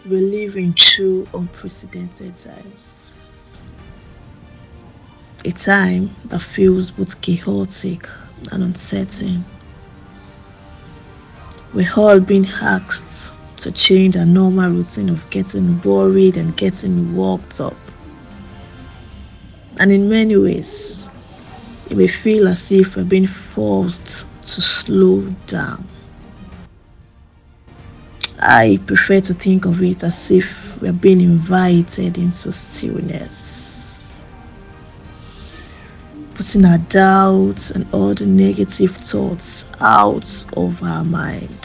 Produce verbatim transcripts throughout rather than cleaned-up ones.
We live in true unprecedented times. A time that feels both chaotic and uncertain. We're all being asked to change our normal routine of getting worried and getting worked up. And in many ways, it may feel as if we're being forced to slow down. I prefer to think of it as if we're being invited into stillness, putting our doubts and all the negative thoughts out of our mind,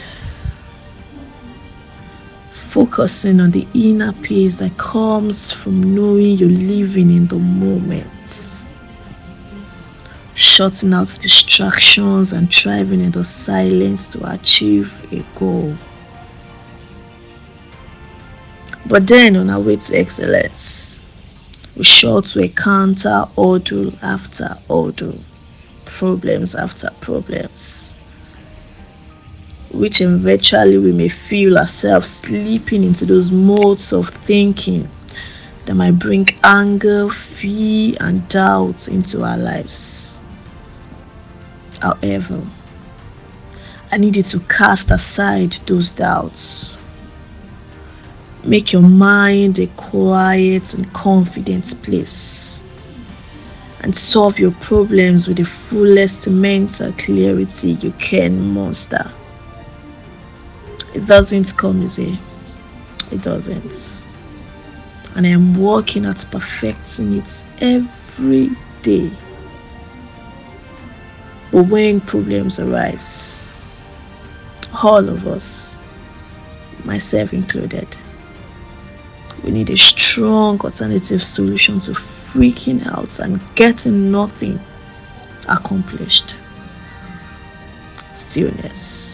focusing on the inner peace that comes from knowing you're living in the moment, shutting out distractions and thriving in the silence to achieve a goal. But then, on our way to excellence, we're sure to encounter hurdle after hurdle, problems after problems, which eventually we may feel ourselves slipping into those modes of thinking that might bring anger, fear, and doubt into our lives. However, I need you to cast aside those doubts. Make your mind a quiet and confident place and solve your problems with the fullest mental clarity you can muster. It doesn't come easy. It doesn't. And I am working at perfecting it every day. But when problems arise, all of us, myself included, we need a strong alternative solution to freaking out and getting nothing accomplished. Stillness.